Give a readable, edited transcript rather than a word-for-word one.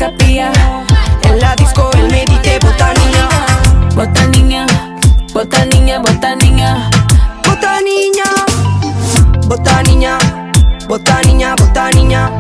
capilla. En la disco él me dice bota niña. Bota niña, bota niña, bota niña. Bota niña, bota niña, bota niña, bota niña.